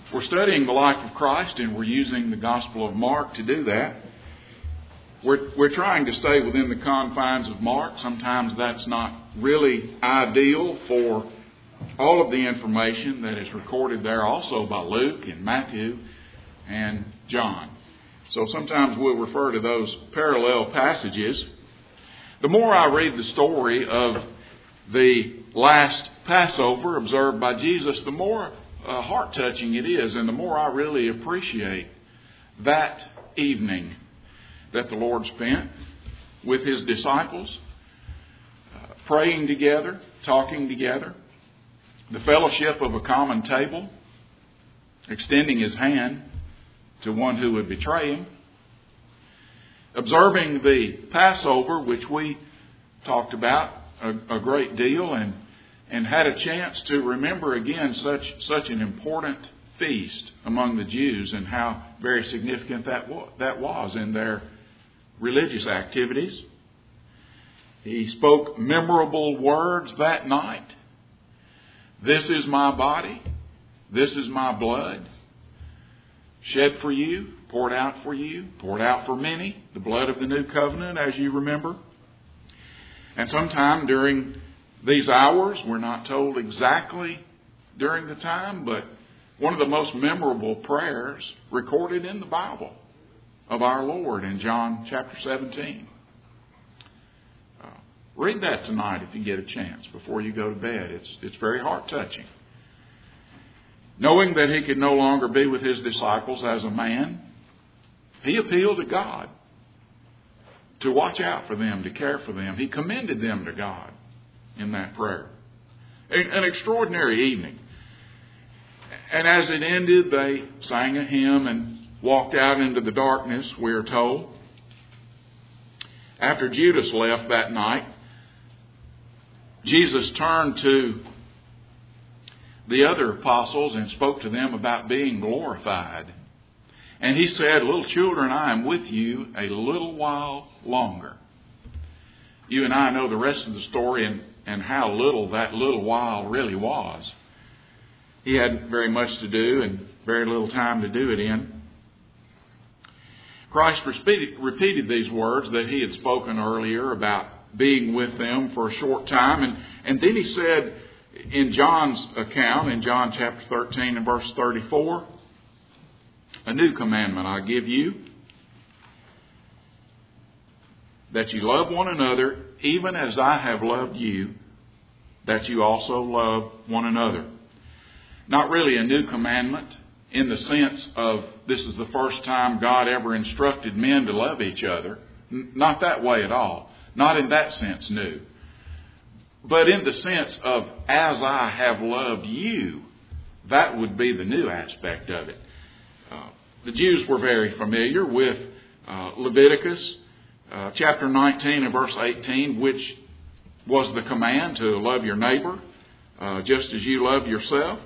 We're studying the life of Christ, and we're using the Gospel of Mark to do that. We're trying to stay within the confines of Mark. Sometimes that's not really ideal for all of the information that is recorded there, also by Luke and Matthew and John. So sometimes we'll refer to those parallel passages. The more I read the story of the last Passover observed by Jesus, the more heart-touching it is, and the more I really appreciate that evening that the Lord spent with His disciples, praying together, talking together, the fellowship of a common table, extending His hand to one who would betray Him, observing the Passover, which we talked about a great deal, and had a chance to remember again such an important feast among the Jews and how very significant that was in their religious activities. He spoke memorable words that night. This is my body. This is my blood. Shed for you, poured out for many, the blood of the new covenant, as you remember. And sometime during these hours, we're not told exactly during the time, but one of the most memorable prayers recorded in the Bible of our Lord in John chapter 17. Read that tonight if you get a chance before you go to bed. It's very heart-touching. Knowing that He could no longer be with His disciples as a man, He appealed to God to watch out for them, to care for them. He commended them to God in that prayer. An extraordinary evening. And as it ended, they sang a hymn and walked out into the darkness, we are told. After Judas left that night, Jesus turned to the other apostles and spoke to them about being glorified. And He said, "Little children, I am with you a little while longer." You and I know the rest of the story and how little that little while really was. He had very much to do and very little time to do it in. Christ repeated these words that He had spoken earlier about being with them for a short time. And then He said in John's account, in John chapter 13 and verse 34, "A new commandment I give you, that you love one another, even as I have loved you, that you also love one another." Not really a new commandment in the sense of this is the first time God ever instructed men to love each other. Not that way at all. Not in that sense new. But in the sense of as I have loved you, that would be the new aspect of it. The Jews were very familiar with Leviticus chapter 19 and verse 18, which was the command to love your neighbor just as you love yourself.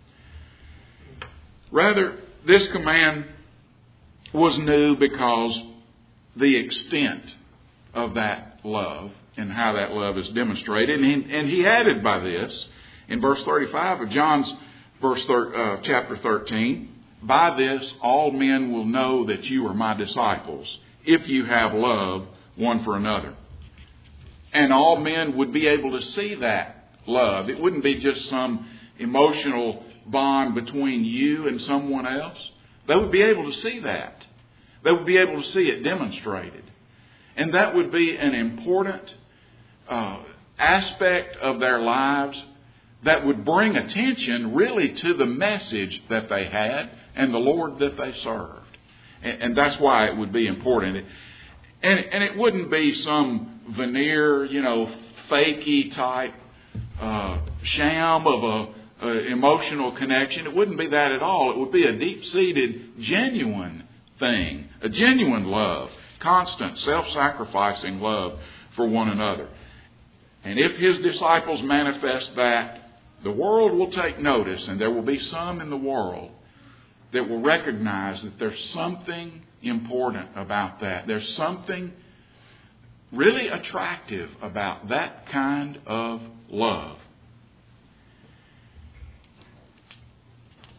Rather, this command was new because the extent of that love and how that love is demonstrated. And He added by this, in verse 35 of John's chapter 13, "By this all men will know that you are my disciples, if you have love one for another." And all men would be able to see that love. It wouldn't be just some emotional bond between you and someone else. They would be able to see that. They would be able to see it demonstrated. And that would be an important aspect of their lives that would bring attention really to the message that they had and the Lord that they served. And that's why it would be important. And it wouldn't be some veneer, fakey type sham of a emotional connection. It wouldn't be that at all. It would be a deep-seated, genuine thing, a genuine love, constant, self-sacrificing love for one another. And if His disciples manifest that, the world will take notice, and there will be some in the world that will recognize that there's something important about that. There's something really attractive about that kind of love.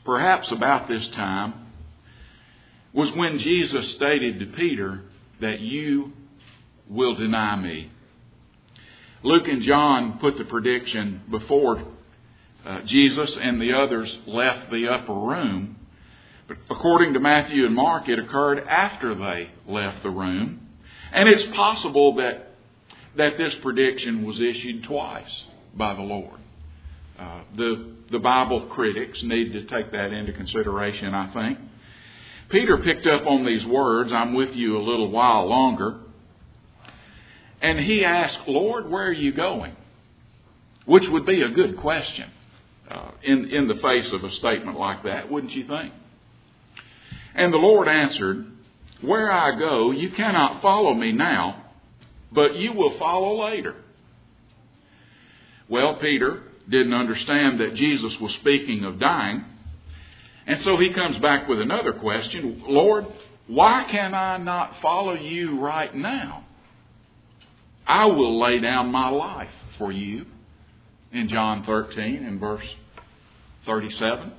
perhaps about this time, was when Jesus stated to Peter that you will deny me. Luke and John put the prediction before Jesus and the others left the upper room. But according to Matthew and Mark, it occurred after they left the room. And it's possible that this prediction was issued twice by the Lord. The Bible critics need to take that into consideration, I think. Peter picked up on these words, "I'm with you a little while longer." And he asked, "Lord, where are you going?" Which would be a good question in the face of a statement like that, wouldn't you think? And the Lord answered, "Where I go, you cannot follow me now, but you will follow later." Well, Peter didn't understand that Jesus was speaking of dying. And so he comes back with another question. "Lord, why can I not follow you right now? I will lay down my life for you." In John 13 and verse 37.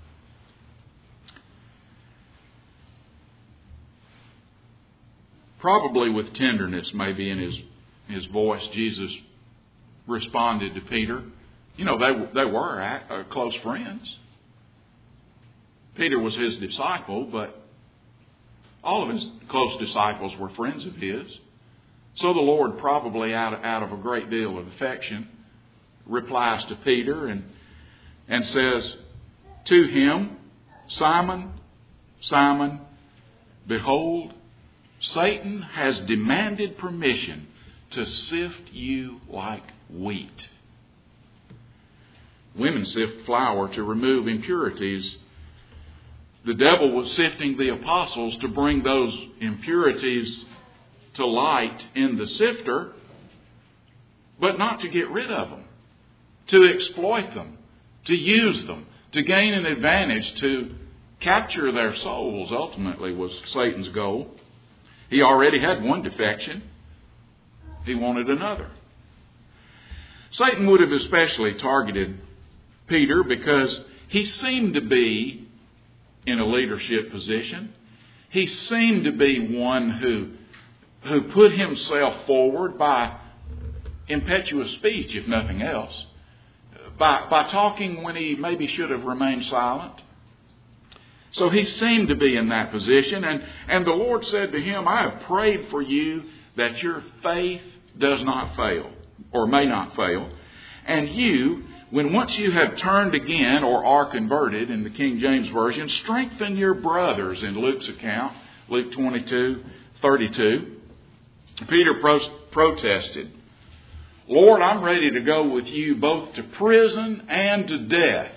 Probably with tenderness maybe in his voice, Jesus responded to Peter. You know, they were close friends. Peter was his disciple, but all of his close disciples were friends of his. So the Lord, probably out of a great deal of affection, replies to Peter and says to him, "Simon, Simon, behold, Satan has demanded permission to sift you like wheat." Women sift flour to remove impurities. The devil was sifting the apostles to bring those impurities to light in the sifter, but not to get rid of them, to exploit them, to use them, to gain an advantage, to capture their souls, ultimately was Satan's goal. He already had one defection. He wanted another. Satan would have especially targeted Peter because he seemed to be in a leadership position. He seemed to be one who put himself forward by impetuous speech, if nothing else, by talking when he maybe should have remained silent. So he seemed to be in that position, and the Lord said to him, "I have prayed for you that your faith does not fail, or may not fail. And you, when once you have turned again, or are converted in the King James Version, strengthen your brothers," in Luke's account, Luke 22:32. Peter protested, "Lord, I'm ready to go with you both to prison and to death."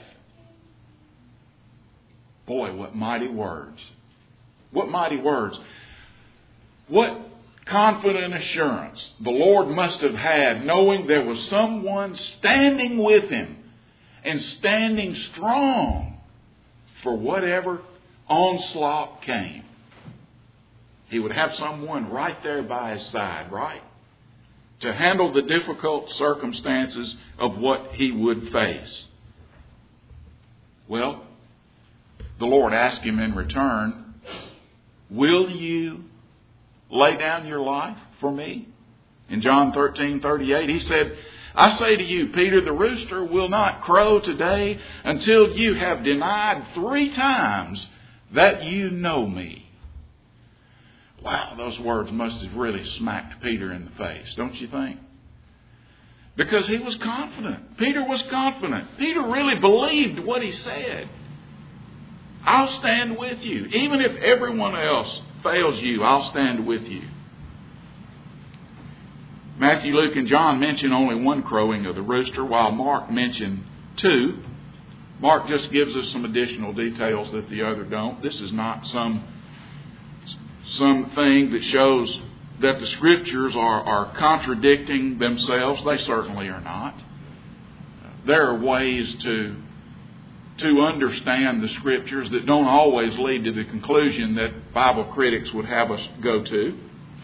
Boy, what mighty words. What mighty words. What confident assurance the Lord must have had, knowing there was someone standing with him and standing strong for whatever onslaught came. He would have someone right there by his side, right? To handle the difficult circumstances of what he would face. Well, the Lord asked him in return, "Will you lay down your life for me?" In John 13:38, he said, "I say to you, Peter, the rooster will not crow today until you have denied 3 times that you know me." Wow, those words must have really smacked Peter in the face, don't you think? Because he was confident. Peter was confident. Peter really believed what he said. "I'll stand with you. Even if everyone else fails you, I'll stand with you." Matthew, Luke, and John mention only one crowing of the rooster, while Mark mentioned 2. Mark just gives us some additional details that the other don't. This is not something that shows that the Scriptures are contradicting themselves. They certainly are not. There are ways to understand the Scriptures that don't always lead to the conclusion that Bible critics would have us go to.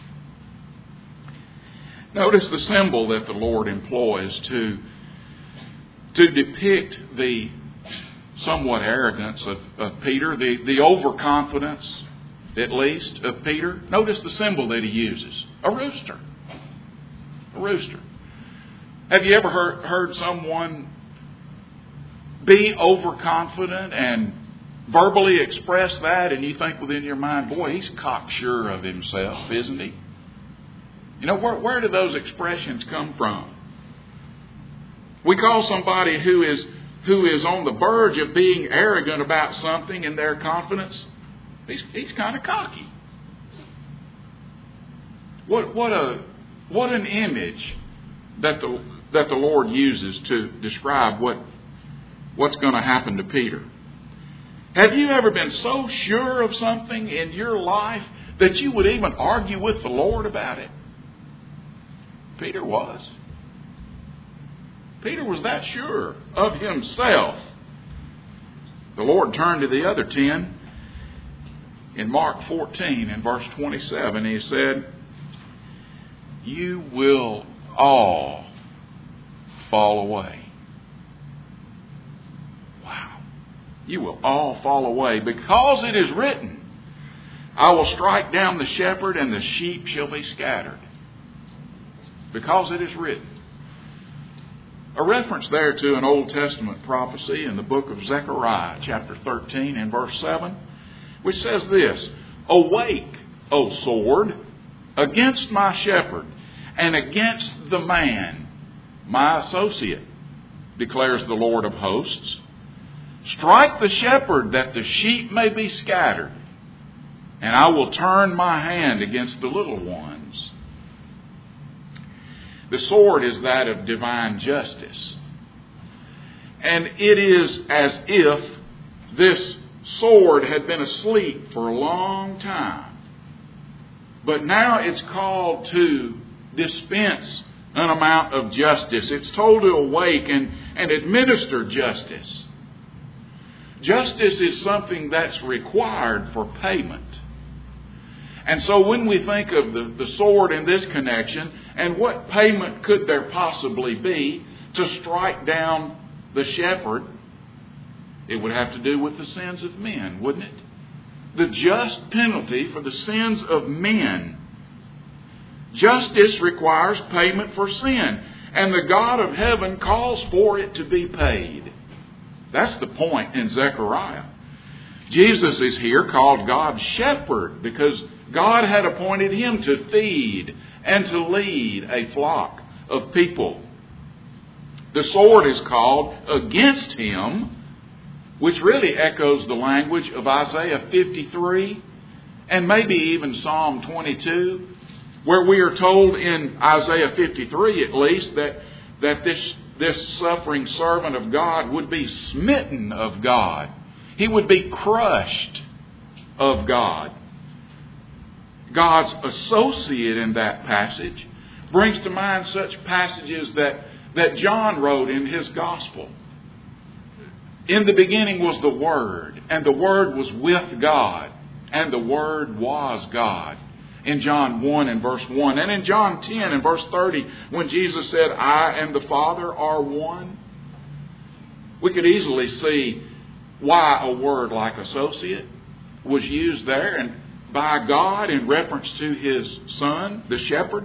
Notice the symbol that the Lord employs to depict the somewhat arrogance of Peter, the overconfidence, at least, of Peter. Notice the symbol that he uses. A rooster. A rooster. Have you ever heard someone be overconfident and verbally express that, and you think within your mind, boy, he's cocksure of himself, isn't he? You know, where do those expressions come from? We call somebody who is on the verge of being arrogant about something in their confidence, he's kind of cocky. What an image that the Lord uses to describe what's going to happen to Peter. Have you ever been so sure of something in your life that you would even argue with the Lord about it? Peter was. Peter was that sure of himself. The Lord turned to the other 10 in Mark 14 in verse 27. He said, "You will all fall away." Wow. You will all fall away, because it is written, "I will strike down the shepherd, and the sheep shall be scattered." Because it is written. A reference there to an Old Testament prophecy in the book of Zechariah, chapter 13 and verse 7, which says this, "Awake, O sword, against my shepherd, and against the man, my associate, declares the Lord of hosts. Strike the shepherd, that the sheep may be scattered, and I will turn my hand against the little ones." The sword is that of divine justice. And it is as if this sword had been asleep for a long time. But now it's called to dispense an amount of justice. It's told to awake and administer justice. Justice is something that's required for payment. And so when we think of the sword in this connection, and what payment could there possibly be to strike down the shepherd, it would have to do with the sins of men, wouldn't it? The just penalty for the sins of men. Justice requires payment for sin, and the God of heaven calls for it to be paid. That's the point in Zechariah. Jesus is here called God's shepherd because God had appointed him to feed and to lead a flock of people. The sword is called against him, which really echoes the language of Isaiah 53 and maybe even Psalm 22, where we are told in Isaiah 53 at least that this suffering servant of God would be smitten of God. He would be crushed of God. God's associate in that passage brings to mind such passages that John wrote in his gospel. In the beginning was the Word, and the Word was with God, and the Word was God. In John 1 and verse 1. And in John 10 and verse 30, when Jesus said, "I and the Father are one," we could easily see why a word like associate was used there and by God in reference to his Son, the shepherd.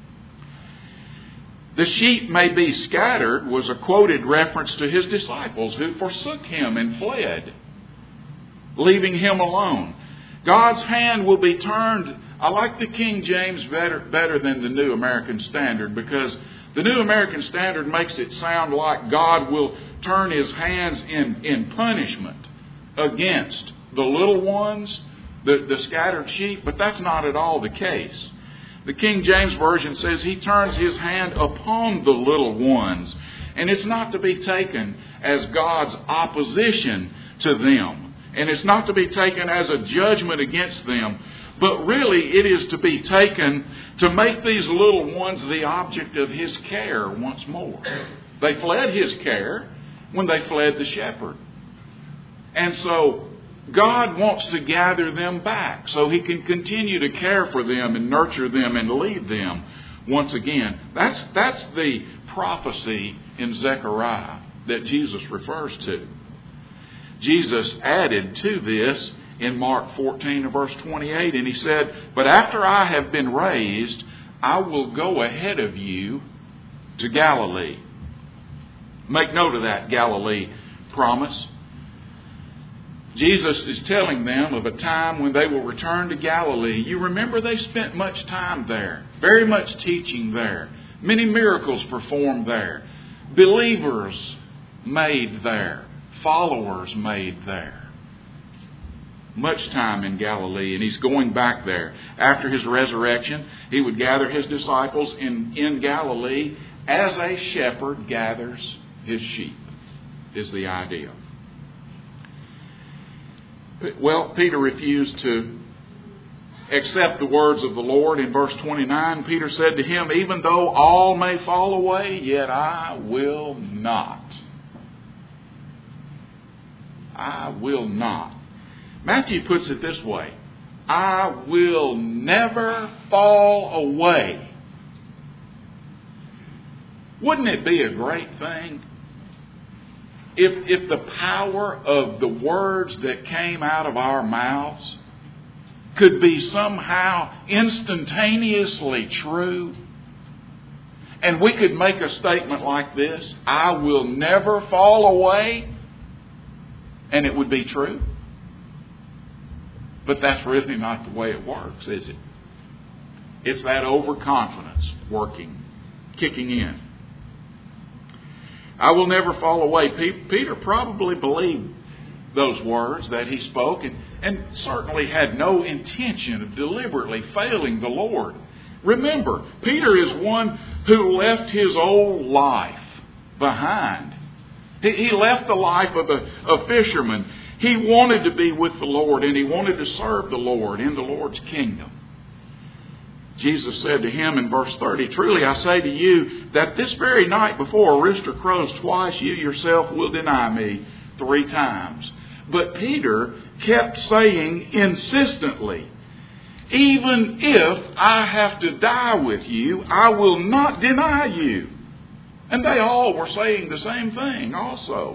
"The sheep may be scattered" was a quoted reference to his disciples who forsook him and fled, leaving him alone. God's hand will be turned. I like the King James better than the New American Standard, because the New American Standard makes it sound like God will turn his hands in punishment against the little ones, the scattered sheep, but that's not at all the case. The King James Version says he turns his hand upon the little ones, and it's not to be taken as God's opposition to them, and it's not to be taken as a judgment against them, but really it is to be taken to make these little ones the object of his care once more. They fled his care when they fled the shepherd. And so God wants to gather them back so he can continue to care for them and nurture them and lead them once again. That's the prophecy in Zechariah that Jesus refers to. Jesus added to this in Mark 14 and verse 28, and He said, "But after I have been raised, I will go ahead of you to Galilee." Make note of that Galilee promise. Jesus is telling them of a time when they will return to Galilee. You remember they spent much time there, very much teaching there, many miracles performed there, believers made there, followers made there. Much time in Galilee, and He's going back there. After His resurrection, He would gather His disciples in Galilee as a shepherd gathers his sheep, is the idea. Well, Peter refused to accept the words of the Lord. In verse 29, Peter said to Him, "Even though all may fall away, yet I will not." I will not. Matthew puts it this way: I will never fall away. Wouldn't it be a great thing if the power of the words that came out of our mouths could be somehow instantaneously true? And we could make a statement like this: I will never fall away, and it would be true. But that's really not the way it works, is it? It's that overconfidence working, kicking in. I will never fall away. Peter probably believed those words that he spoke, and certainly had no intention of deliberately failing the Lord. Remember, Peter is one who left his old life behind. He left the life of a fisherman. He wanted to be with the Lord, and he wanted to serve the Lord in the Lord's kingdom. Jesus said to him in verse 30, "Truly I say to you that this very night before a rooster crows twice, you yourself will deny me 3 times. But Peter kept saying insistently, "Even if I have to die with you, I will not deny you." And they all were saying the same thing also.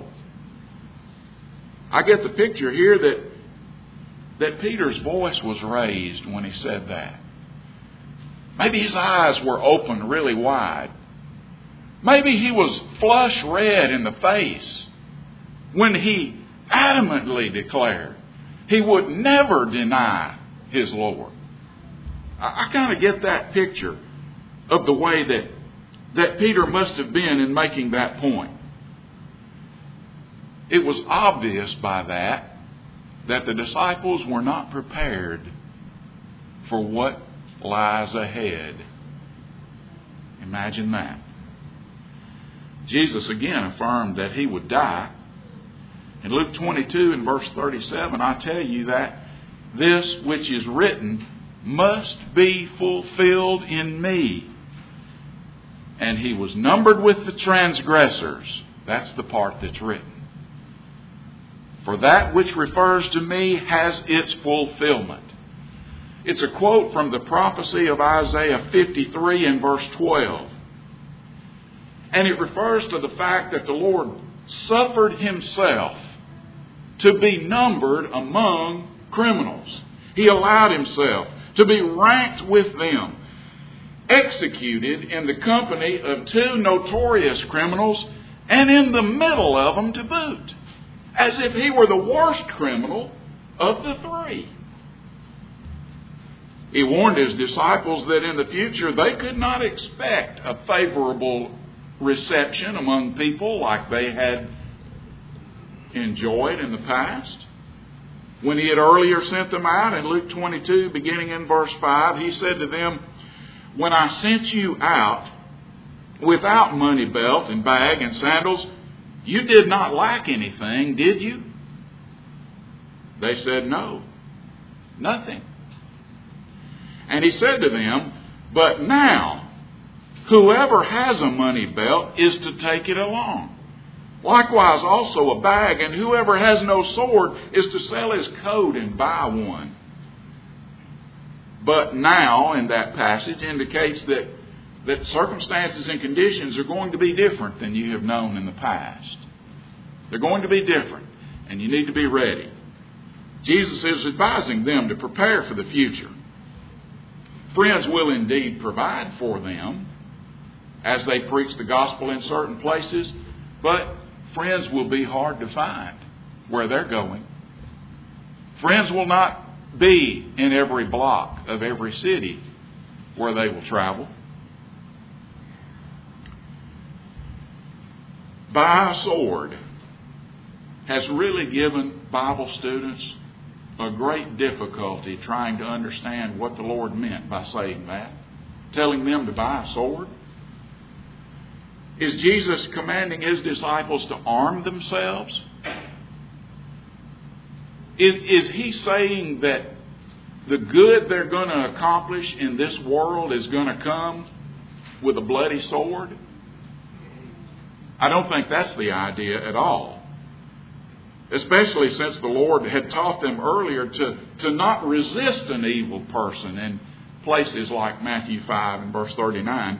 I get the picture here that Peter's voice was raised when he said that. Maybe his eyes were open really wide. Maybe he was flush red in the face when he adamantly declared he would never deny his Lord. I kind of get that picture of the way that Peter must have been in making that point. It was obvious by that the disciples were not prepared for what lies ahead. Imagine that. Jesus again affirmed that He would die. In Luke 22 and verse 37, I tell you that this which is written must be fulfilled in me. And He was numbered with the transgressors. That's the part that's written. For that which refers to me has its fulfillment. It's a quote from the prophecy of Isaiah 53 and verse 12. And it refers to the fact that the Lord suffered Himself to be numbered among criminals. He allowed Himself to be ranked with them, executed in the company of 2 notorious criminals, and in the middle of them to boot, as if He were the worst criminal of the 3. He warned His disciples that in the future they could not expect a favorable reception among people like they had enjoyed in the past. When He had earlier sent them out in Luke 22, beginning in verse 5, He said to them, "When I sent you out without money belt and bag and sandals, you did not lack anything, did you?" They said, "No, nothing." And He said to them, "But now, whoever has a money belt is to take it along. Likewise also a bag, and whoever has no sword is to sell his coat and buy one." But now, in that passage, indicates that circumstances and conditions are going to be different than you have known in the past. They're going to be different. and you need to be ready. Jesus is advising them to prepare for the future. Friends will indeed provide for them as they preach the gospel in certain places, but friends will be hard to find where they're going. Friends will not be in every block of every city where they will travel. By a sword has really given Bible students a great difficulty trying to understand what the Lord meant by saying that. Telling them to buy a sword. Is Jesus commanding His disciples to arm themselves? Is He saying that the good they're going to accomplish in this world is going to come with a bloody sword? I don't think that's the idea at all. Especially since the Lord had taught them earlier to not resist an evil person in places like Matthew 5 and verse 39.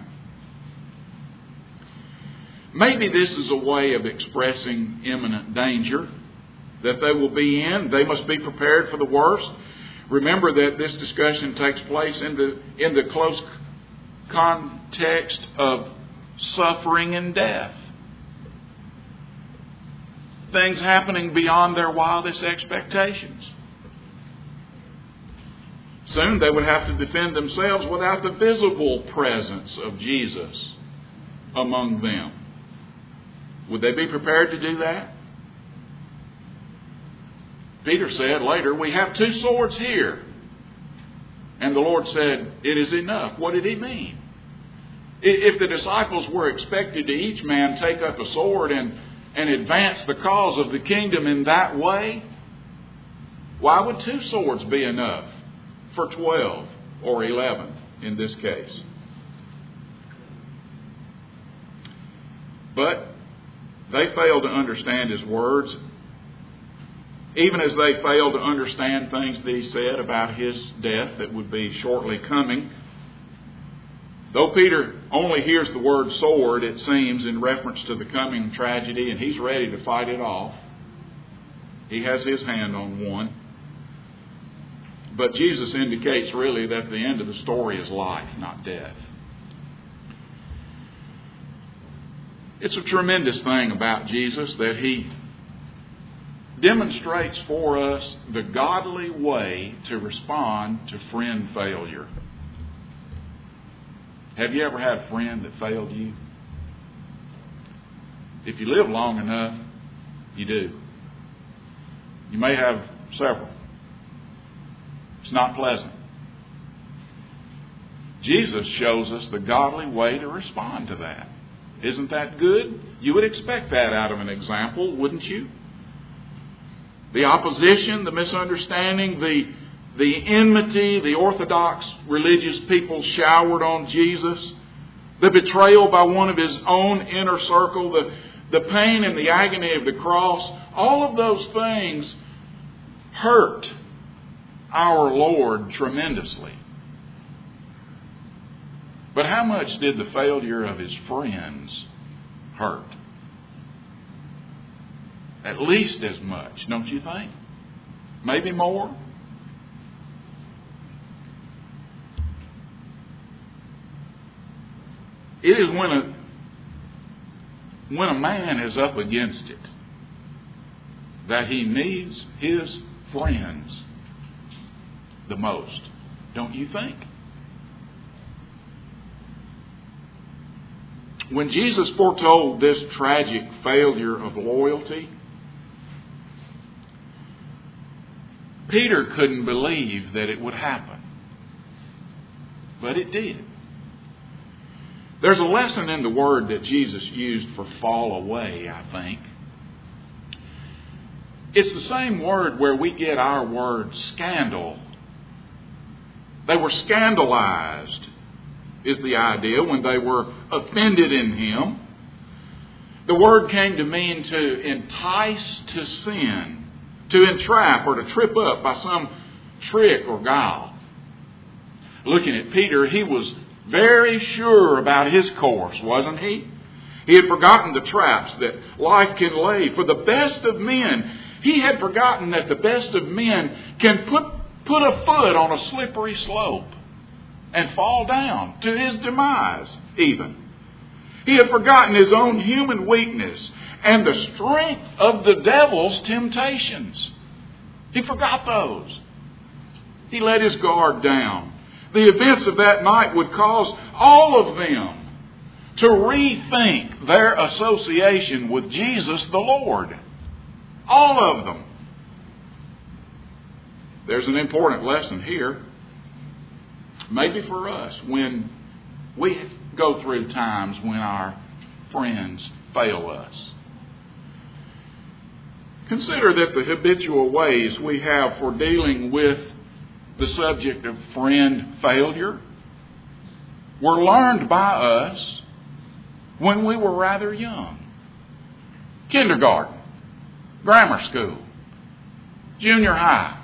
Maybe this is a way of expressing imminent danger that they will be in. They must be prepared for the worst. Remember that this discussion takes place in the close context of suffering and death. Things happening beyond their wildest expectations. Soon they would have to defend themselves without the visible presence of Jesus among them. Would they be prepared to do that? Peter said later, we have 2 swords here. And the Lord said, it is enough. What did He mean? If the disciples were expected to each man take up a sword and advance the cause of the kingdom in that way, why would 2 swords be enough for 12 or 11 in this case? But they failed to understand His words, even as they failed to understand things that He said about His death that would be shortly coming. Though Peter only hears the word sword, it seems, in reference to the coming tragedy, and he's ready to fight it off. He has his hand on one. But Jesus indicates really that the end of the story is life, not death. It's a tremendous thing about Jesus that He demonstrates for us the godly way to respond to friend failure. Have you ever had a friend that failed you? If you live long enough, you do. You may have several. It's not pleasant. Jesus shows us the godly way to respond to that. Isn't that good? You would expect that out of an example, wouldn't you? The opposition, the misunderstanding, the enmity the Orthodox religious people showered on Jesus, the betrayal by one of His own inner circle, the pain and the agony of the cross, all of those things hurt our Lord tremendously. But how much did the failure of His friends hurt? At least as much, don't you think? Maybe more? It is when a man is up against it that he needs his friends the most, don't you think? When Jesus foretold this tragic failure of loyalty, Peter couldn't believe that it would happen. But it did. There's a lesson in the word that Jesus used for fall away, I think. It's the same word where we get our word scandal. They were scandalized, is the idea, when they were offended in Him. The word came to mean to entice to sin, to entrap or to trip up by some trick or guile. Looking at Peter, he was very sure about his course, wasn't he? He had forgotten the traps that life can lay. For the best of men, He had forgotten that the best of men can put a foot on a slippery slope and fall down to his demise even. He had forgotten his own human weakness and the strength of the devil's temptations. He forgot those. He let his guard down. The events of that night would cause all of them to rethink their association with Jesus the Lord. All of them. There's an important lesson here, maybe for us, when we go through times when our friends fail us. Consider that the habitual ways we have for dealing with the subject of friend failure were learned by us when we were rather young. Kindergarten, grammar school, junior high,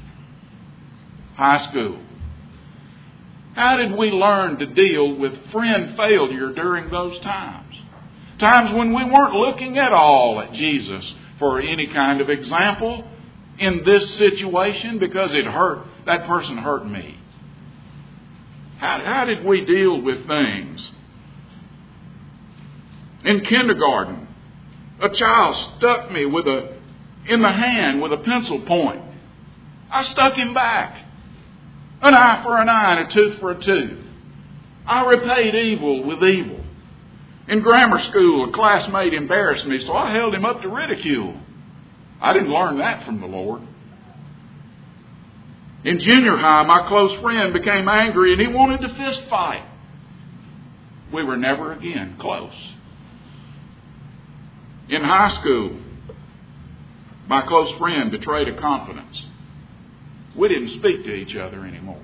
high school. How did we learn to deal with friend failure during those times? Times when we weren't looking at all at Jesus for any kind of example in this situation because it hurt. That person hurt me. How did we deal with things? In kindergarten, a child stuck me in the hand with a pencil point. I stuck him back. An eye for an eye and a tooth for a tooth. I repaid evil with evil. In grammar school, a classmate embarrassed me, so I held him up to ridicule. I didn't learn that from the Lord. In junior high, my close friend became angry and he wanted to fist fight. We were never again close. In high school, my close friend betrayed a confidence. We didn't speak to each other anymore.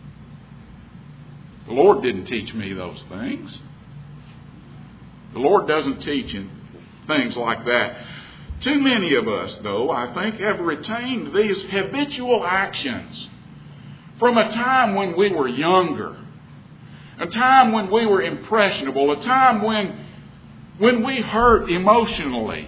The Lord didn't teach me those things. The Lord doesn't teach things like that. Too many of us, though, I think, have retained these habitual actions from a time when we were younger, a time when we were impressionable, a time when we hurt emotionally,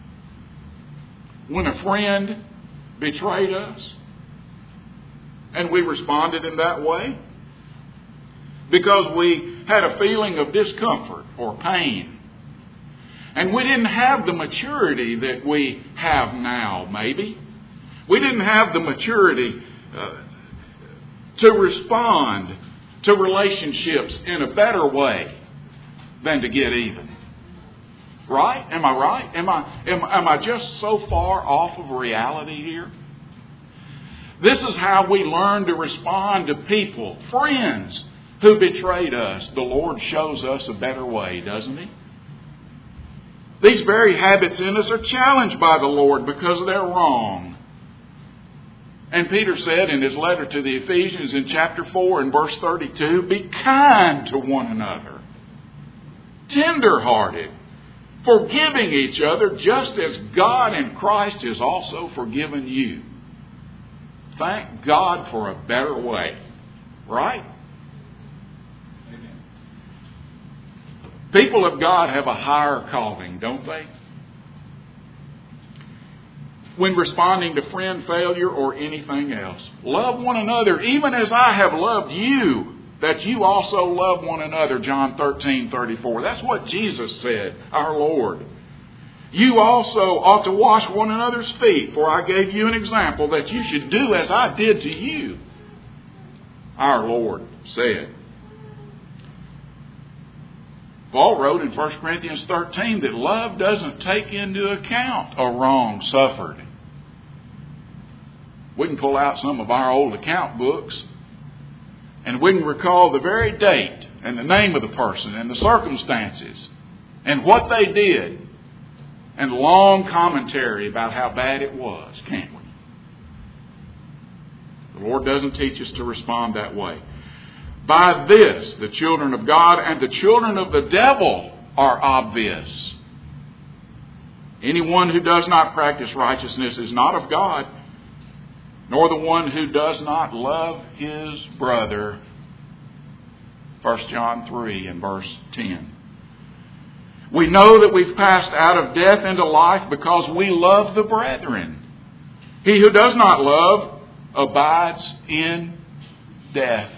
when a friend betrayed us, and we responded in that way because we had a feeling of discomfort or pain. And we didn't have the maturity that we have now, maybe. We didn't have the maturity to respond to relationships in a better way than to get even. Right? Am I right? Am I just so far off of reality here? This is how we learn to respond to people, friends who betrayed us. The Lord shows us a better way, doesn't He? These very habits in us are challenged by the Lord because they're wrong. And Peter said in his letter to the Ephesians in chapter 4 and verse 32, be kind to one another, tender-hearted, forgiving each other just as God in Christ has also forgiven you. Thank God for a better way. Right? People of God have a higher calling, don't they? When responding to friend failure or anything else. Love one another, even as I have loved you, that you also love one another, John 13:34. That's what Jesus said, our Lord. You also ought to wash one another's feet, for I gave you an example that you should do as I did to you, our Lord said. Paul wrote in 1 Corinthians 13 that love doesn't take into account a wrong suffered. We can pull out some of our old account books and we can recall the very date and the name of the person and the circumstances and what they did and long commentary about how bad it was, can't we? The Lord doesn't teach us to respond that way. By this, the children of God and the children of the devil are obvious. Anyone who does not practice righteousness is not of God, nor the one who does not love his brother. 1 John 3 and verse 10. We know that we've passed out of death into life because we love the brethren. He who does not love abides in death.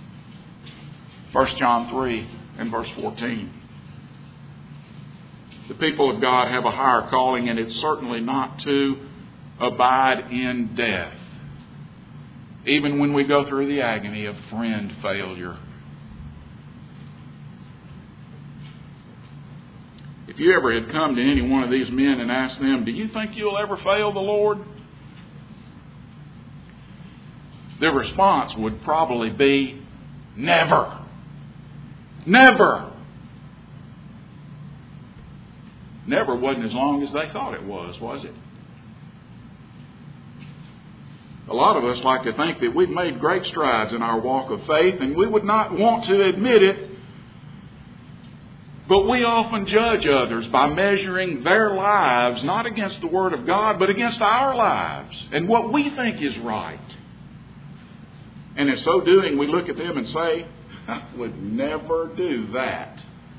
1 John 3 and verse 14. The people of God have a higher calling, and it's certainly not to abide in death. Even when we go through the agony of friend failure. If you ever had come to any one of these men and asked them, do you think you'll ever fail the Lord? Their response would probably be, never. Never. Never wasn't as long as they thought it was it? A lot of us like to think that we've made great strides in our walk of faith, and we would not want to admit it. But we often judge others by measuring their lives not against the Word of God, but against our lives and what we think is right. And in so doing, we look at them and say, I would never do that.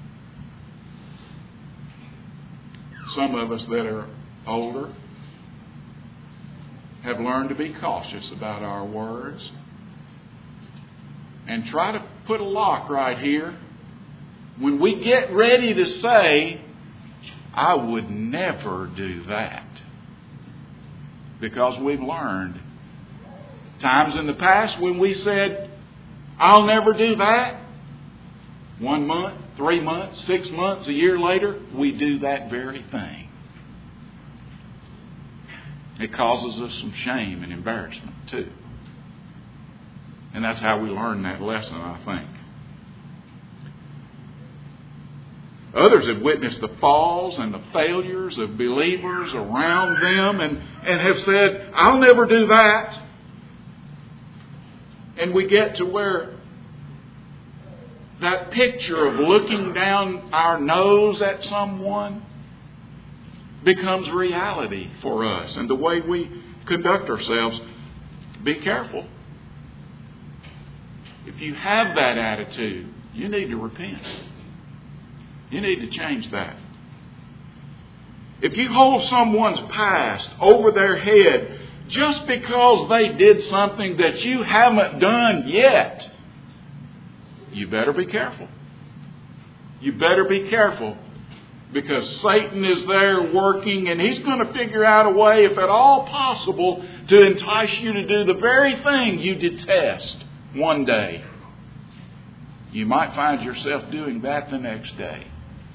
Some of us that are older have learned to be cautious about our words and try to put a lock right here when we get ready to say, I would never do that. Because we've learned times in the past when we said, I'll never do that. 1 month, 3 months, 6 months, a year later, we do that very thing. It causes us some shame and embarrassment too. And that's how we learn that lesson, I think. Others have witnessed the falls and the failures of believers around them and have said, I'll never do that. And we get to where that picture of looking down our nose at someone becomes reality for us. And the way we conduct ourselves, be careful. If you have that attitude, you need to repent. You need to change that. If you hold someone's past over their head just because they did something that you haven't done yet, you better be careful. You better be careful, because Satan is there working, and he's going to figure out a way, if at all possible, to entice you to do the very thing you detest one day. You might find yourself doing that the next day.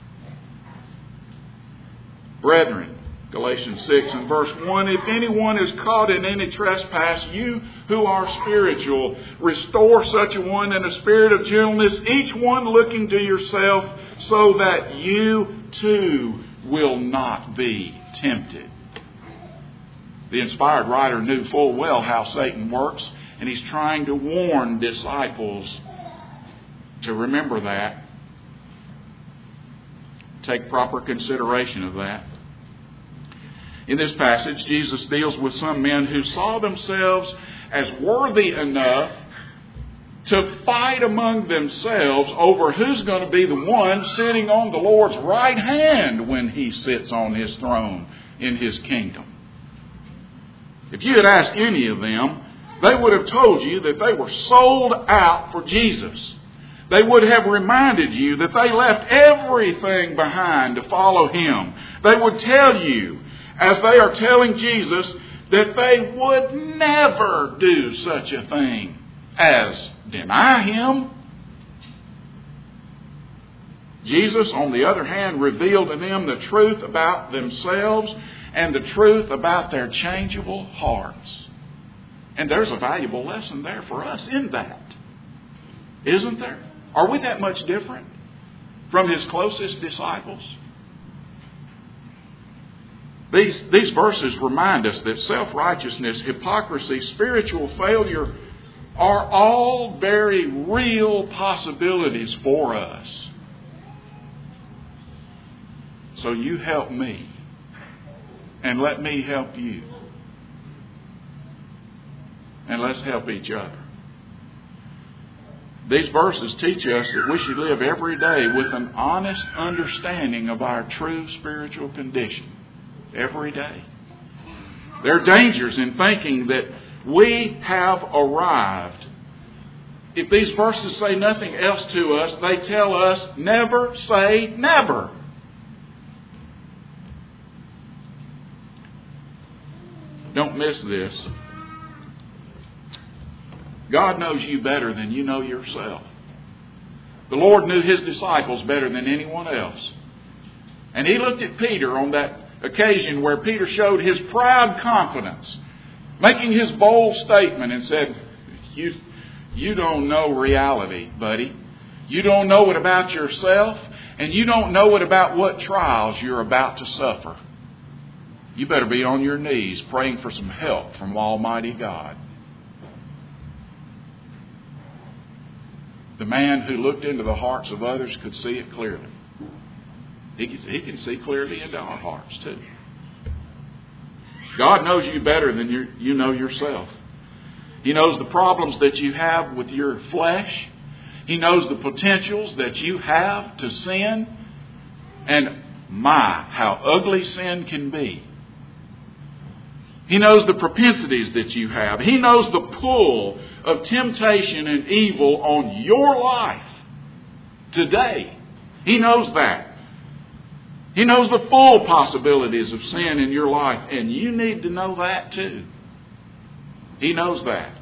Brethren, Galatians 6 and verse 1, if anyone is caught in any trespass, you who are spiritual, restore such a one in a spirit of gentleness, each one looking to yourself, so that you too will not be tempted. The inspired writer knew full well how Satan works, and he's trying to warn disciples to remember that. Take proper consideration of that. In this passage, Jesus deals with some men who saw themselves as worthy enough to fight among themselves over who's going to be the one sitting on the Lord's right hand when He sits on His throne in His kingdom. If you had asked any of them, they would have told you that they were sold out for Jesus. They would have reminded you that they left everything behind to follow Him. They would tell you, as they are telling Jesus, that they would never do such a thing as deny Him. Jesus, on the other hand, revealed to them the truth about themselves and the truth about their changeable hearts. And there's a valuable lesson there for us in that. Isn't there? Are we that much different from His closest disciples? These verses remind us that self-righteousness, hypocrisy, spiritual failure are all very real possibilities for us. So you help me, and let me help you. And let's help each other. These verses teach us that we should live every day with an honest understanding of our true spiritual condition. Every day. There are dangers in thinking that we have arrived. If these verses say nothing else to us, they tell us never say never. Don't miss this. God knows you better than you know yourself. The Lord knew His disciples better than anyone else. And He looked at Peter on that occasion where Peter showed his proud confidence, making his bold statement and said, You don't know reality, buddy. You don't know it about yourself, and you don't know it about what trials you're about to suffer. You better be on your knees praying for some help from Almighty God. The man who looked into the hearts of others could see it clearly. He can see clearly into our hearts too. God knows you better than you know yourself. He knows the problems that you have with your flesh. He knows the potentials that you have to sin. And how ugly sin can be. He knows the propensities that you have. He knows the pull of temptation and evil on your life today. He knows that. He knows the full possibilities of sin in your life. And you need to know that too. He knows that.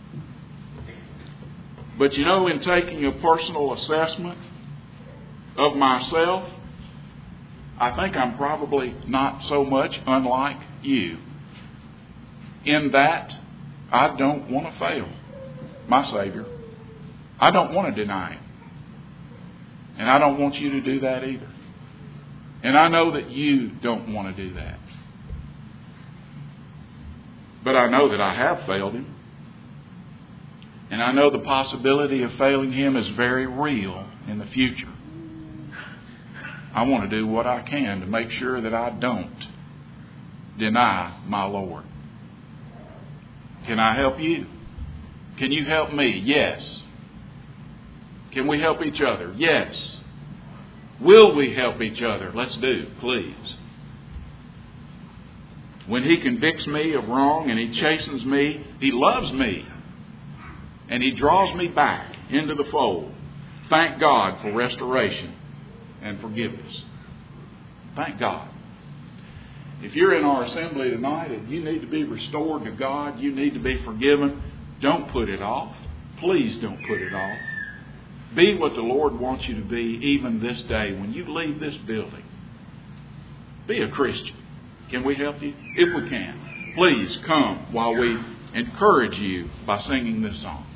But you know, in taking a personal assessment of myself, I think I'm probably not so much unlike you. In that, I don't want to fail my Savior. I don't want to deny Him. And I don't want you to do that either. And I know that you don't want to do that. But I know that I have failed Him. And I know the possibility of failing Him is very real in the future. I want to do what I can to make sure that I don't deny my Lord. Can I help you? Can you help me? Yes. Can we help each other? Yes. Will we help each other? Let's do, please. When He convicts me of wrong and He chastens me, He loves me. And He draws me back into the fold. Thank God for restoration and forgiveness. Thank God. If you're in our assembly tonight and you need to be restored to God, you need to be forgiven, don't put it off. Please don't put it off. Be what the Lord wants you to be even this day when you leave this building. Be a Christian. Can we help you? If we can, please come while we encourage you by singing this song.